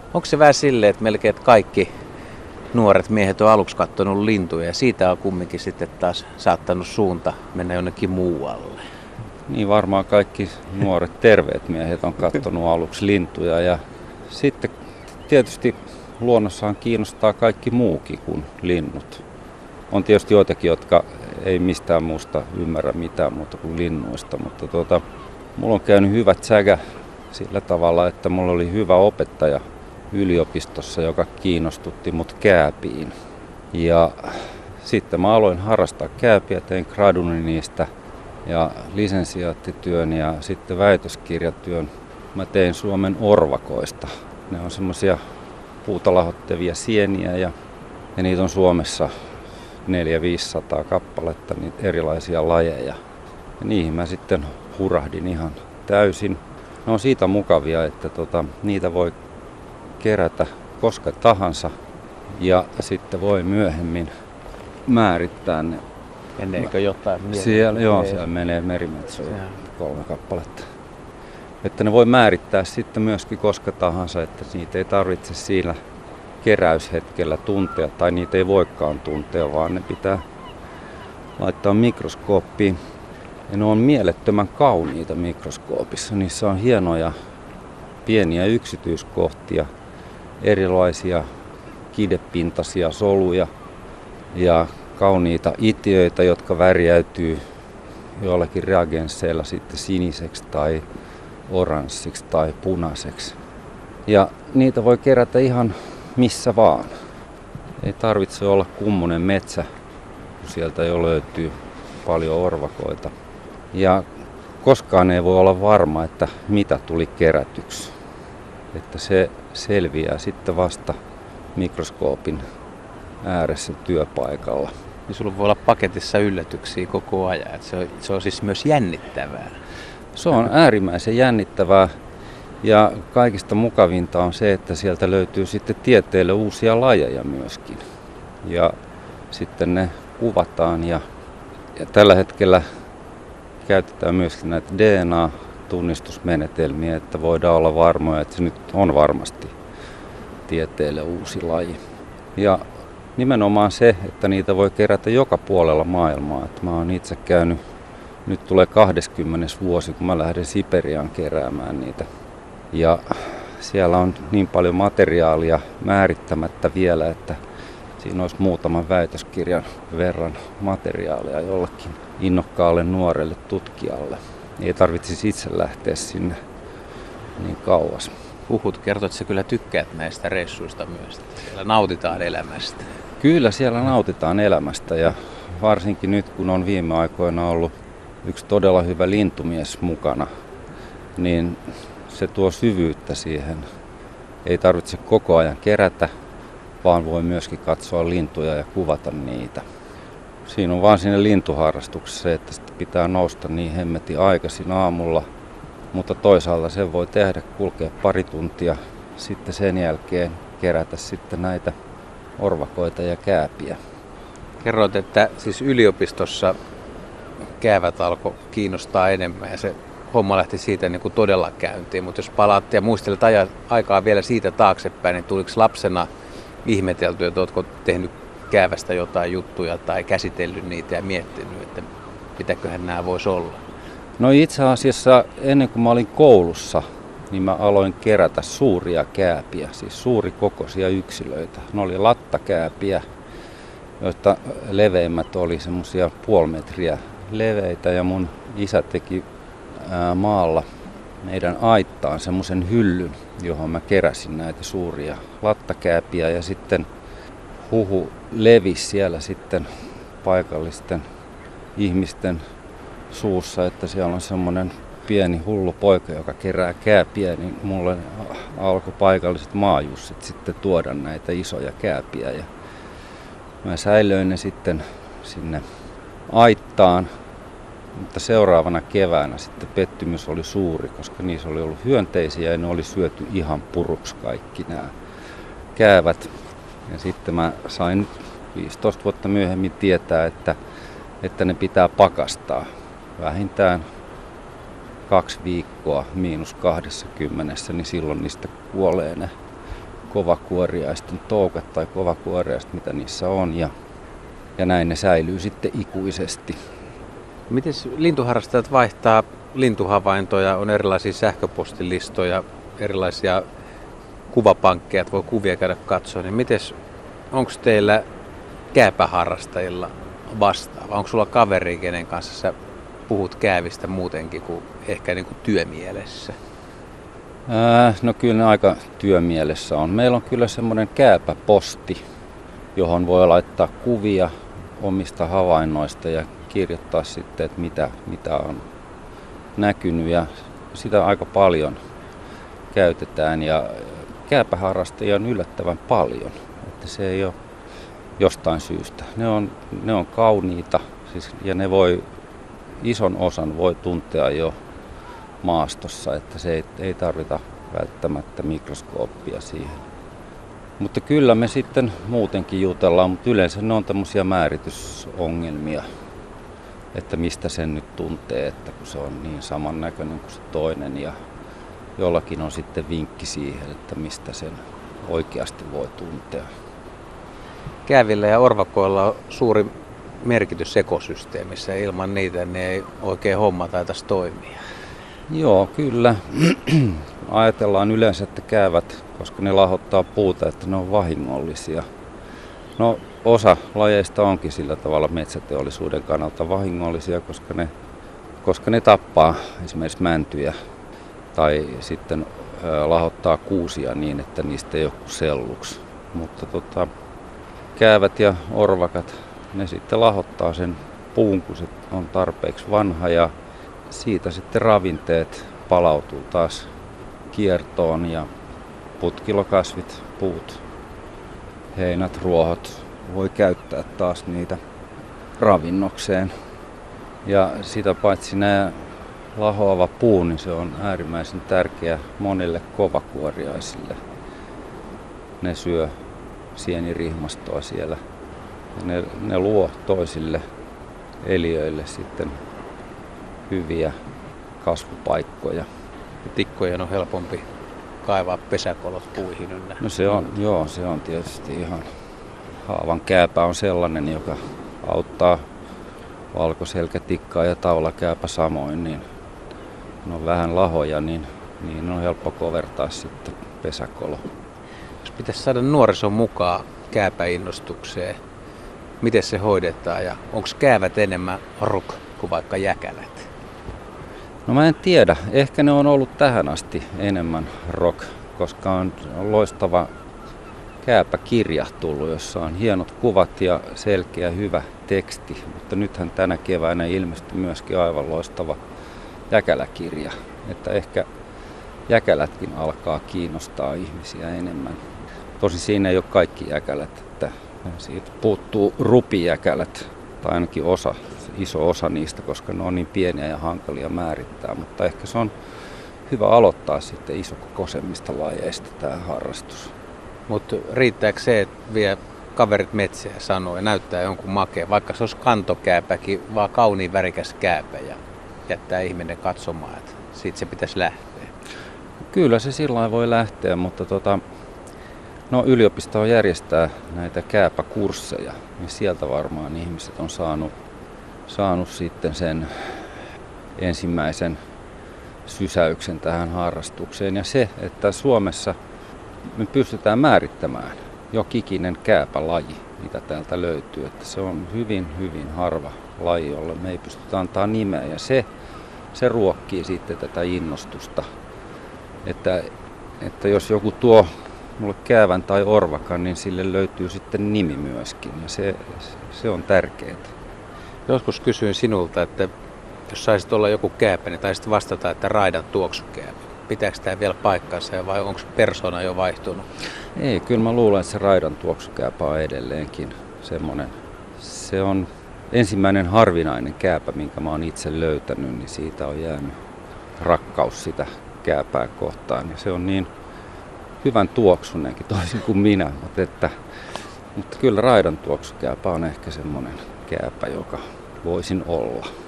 Onko se vähän silleen, että melkein että kaikki nuoret miehet on aluksi katsonut lintuja ja siitä on kumminkin sitten taas saattanut suunta mennä jonnekin muualle? Niin varmaan kaikki nuoret terveet miehet on katsonut aluksi lintuja ja sitten tietysti luonnossaan kiinnostaa kaikki muukin kuin linnut. On tietysti joitakin, jotka ei mistään muusta ymmärrä mitään muuta kuin linnuista, mutta mulla on käynyt hyvät säkä sillä tavalla, että mulla oli hyvä opettaja yliopistossa, joka kiinnostutti mut kääpiin. Ja sitten mä aloin harrastaa kääpiä, tein graduni niistä ja lisensiaattityön ja sitten väitöskirjatyön. Mä tein Suomen orvakoista. Ne on semmoisia puuta lahottavia sieniä ja niitä on Suomessa 400-500 kappaletta, niitä erilaisia lajeja. Ja niihin mä sitten hurahdin ihan täysin. Ne on siitä mukavia, että niitä voi kerätä koska tahansa ja sitten voi myöhemmin määrittää ne. Meneekö jotain? Siellä menee merimetsoja 3 kappaletta. Että ne voi määrittää sitten myöskin koska tahansa, että niitä ei tarvitse siinä keräyshetkellä tuntea tai niitä ei voikaan tuntea, vaan ne pitää laittaa mikroskooppiin. Ja ne on mielettömän kauniita mikroskoopissa. Niissä on hienoja pieniä yksityiskohtia, erilaisia kidepintaisia soluja ja kauniita itiöitä, jotka värjäytyy joillakin reagensseilla sitten siniseksi tai oranssiksi tai punaiseksi. Ja niitä voi kerätä ihan missä vaan. Ei tarvitse olla kummonen metsä, kun sieltä jo löytyy paljon orvakoita. Ja koskaan ei voi olla varma, että mitä tuli kerätyksi. Että se selviää sitten vasta mikroskoopin ääressä työpaikalla. Ja sulla voi olla paketissa yllätyksiä koko ajan. Että se on siis myös jännittävää. Se on äärimmäisen jännittävää ja kaikista mukavinta on se, että sieltä löytyy sitten tieteelle uusia lajeja myöskin. Ja sitten ne kuvataan ja tällä hetkellä käytetään myöskin näitä DNA-tunnistusmenetelmiä, että voidaan olla varmoja, että se nyt on varmasti tieteelle uusi laji. Ja nimenomaan se, että niitä voi kerätä joka puolella maailmaa. Että mä oon itse käynyt, nyt tulee 20. vuosi, kun mä lähden Siperiaan keräämään niitä. Ja siellä on niin paljon materiaalia määrittämättä vielä, että siinä olisi muutaman väitöskirjan verran materiaalia jollekin innokkaalle nuorelle tutkijalle. Ei tarvitsisi itse lähteä sinne niin kauas. Huhut kertoo, että sä kyllä tykkäät näistä reissuista myös. Siellä nautitaan elämästä. Kyllä siellä nautitaan elämästä ja varsinkin nyt kun on viime aikoina ollut yksi todella hyvä lintumies mukana, niin se tuo syvyyttä siihen. Ei tarvitse koko ajan kerätä, vaan voi myöskin katsoa lintuja ja kuvata niitä. Siinä on vaan siinä lintuharrastuksessa se, että pitää nousta niin hemmetin aikaisin aamulla, mutta toisaalta sen voi tehdä, kulkea pari tuntia, sitten sen jälkeen kerätä sitten näitä orvakoita ja kääpiä. Kerroit, että siis yliopistossa käävät alkoi kiinnostaa enemmän ja se homma lähti siitä niin kuin todella käyntiin. Mutta jos palaat ja muistelet aikaa vielä siitä taaksepäin, niin tuliko lapsena ihmetelty, että oletko tehnyt käävästä jotain juttuja tai käsitellyt niitä ja miettinyt, että mitäköhän nämä voisi olla? No itse asiassa ennen kuin mä olin koulussa, niin mä aloin kerätä suuria kääpiä, siis suurikokoisia yksilöitä. Ne oli lattakääpiä, joista leveimmät oli semmoisia 0,5 metriä leveitä ja mun isä teki maalla meidän aittaan semmoisen hyllyn, johon mä keräsin näitä suuria lattakääpiä ja sitten huhu levisi siellä sitten paikallisten ihmisten suussa, että siellä on semmoinen pieni hullu poika, joka kerää kääpiä, niin mulle alkoi paikalliset maajussit sitten tuoda näitä isoja kääpiä ja mä säilöin ne sitten sinne aittaan, mutta seuraavana keväänä sitten pettymys oli suuri, koska niissä oli ollut hyönteisiä ja ne oli syöty ihan puruksi kaikki nämä käävät. Ja sitten mä sain 15 vuotta myöhemmin tietää, että ne pitää pakastaa vähintään 2 viikkoa -20, niin silloin niistä kuolee ne kovakuoriaisten toukat tai kovakuoriaiset, mitä niissä on. Ja näin ne säilyy sitten ikuisesti. Miten lintuharrastajat vaihtaa lintuhavaintoja, on erilaisia sähköpostilistoja, erilaisia kuvapankkeja, että voi kuvia käydä katsoa, niin onko teillä kääpäharrastajilla vastaava? Onko sulla kaveri, kenen kanssa sä puhut käävistä muutenkin kuin ehkä niin kuin työmielessä? No kyllä ne aika työmielessä on. Meillä on kyllä semmoinen kääpäposti, johon voi laittaa kuvia omista havainnoista ja kirjoittaa sitten, että mitä on näkynyt, ja sitä aika paljon käytetään, ja kääpäharrastajia on yllättävän paljon, että se ei ole jostain syystä. Ne on kauniita, siis, ja ison osan voi tuntea jo maastossa, että se ei tarvita välttämättä mikroskooppia siihen. Mutta kyllä me sitten muutenkin jutellaan, mutta yleensä ne on tämmöisiä määritysongelmia, että mistä sen nyt tuntee, että kun se on niin samannäköinen kuin se toinen, ja jollakin on sitten vinkki siihen, että mistä sen oikeasti voi tuntea. Käävillä ja orvakoilla on suuri merkitys ekosysteemissä, ja ilman niitä ne ei oikein homma taitaisi toimia. Joo, kyllä. Ajatellaan yleensä, että käävät, koska ne lahottaa puuta, että ne on vahingollisia. No, osa lajeista onkin sillä tavalla metsäteollisuuden kannalta vahingollisia, koska ne tappaa esimerkiksi mäntyjä tai sitten lahottaa kuusia niin, että niistä ei ole selluksi. Mutta käävät ja orvakat, ne sitten lahottaa sen puun, kun se on tarpeeksi vanha, ja siitä sitten ravinteet palautuu taas kiertoon, ja putkilokasvit, puut, heinät, ruohot voi käyttää taas niitä ravinnokseen. Ja sitä paitsi nämä lahoava puu, niin se on äärimmäisen tärkeä monille kovakuoriaisille. Ne syö sienirihmastoa siellä, ja ne luo toisille eliöille sitten hyviä kasvupaikkoja. Tikkojen on helpompi kaivaa pesäkolot puihin ynnä. No se on tietysti ihan, haavan kääpä on sellainen, joka auttaa valkoselkätikkaa ja taulakääpä samoin, niin ne on vähän lahoja, niin on helppo kovertaa sitten pesäkolo. Jos pitäisi saada nuorison mukaan kääpäinnostukseen, miten se hoidetaan, ja onko käävät enemmän rock kuin vaikka jäkälät? No mä en tiedä. Ehkä ne on ollut tähän asti enemmän rock, koska on loistava kääpäkirja tullut, jossa on hienot kuvat ja selkeä hyvä teksti. Mutta nythän tänä keväänä ilmestyi myöskin aivan loistava jäkäläkirja. Että ehkä jäkälätkin alkaa kiinnostaa ihmisiä enemmän. Tosi siinä ei ole kaikki jäkälät, että siitä puuttuu rupijäkälät, tai ainakin iso osa niistä, koska ne on niin pieniä ja hankalia määrittää. Mutta ehkä se on hyvä aloittaa sitten isokokoisemmista lajeista tämä harrastus. Mutta riittääkö se, että vie kaverit metsään ja sanoo ja näyttää jonkun makeen, vaikka se olisi kantokääpäkin, vaan kauniin värikäs kääpä, ja jättää ihminen katsomaan, että siitä se pitäisi lähteä? Kyllä se sillä voi lähteä, mutta yliopisto järjestää näitä kääpäkursseja, niin sieltä varmaan ihmiset on saanut sitten sen ensimmäisen sysäyksen tähän harrastukseen. Ja se, että Suomessa me pystytään määrittämään jokikinen kääpälaji, mitä täältä löytyy. Että se on hyvin, hyvin harva laji, jolle me ei pystytä antaa nimeä. Ja se ruokkii sitten tätä innostusta. Että jos joku tuo mulle käävän tai orvakan, niin sille löytyy sitten nimi myöskin. Ja se on tärkeää. Joskus kysyin sinulta, että jos saisit olla joku kääpä, niin taisit vastata, että raidan tuoksukääpä. Pitääkö tämä vielä paikkansa vai onko persona jo vaihtunut? Ei, kyllä mä luulen, että se raidan tuoksukääpä on edelleenkin semmoinen. Se on ensimmäinen harvinainen kääpä, minkä mä oon itse löytänyt, niin siitä on jäänyt rakkaus sitä kääpää kohtaan. Ja se on niin hyvän tuoksunenkin toisin kuin minä, mutta kyllä raidan tuoksukääpä on ehkä semmoinen kääpä, joka voisin olla.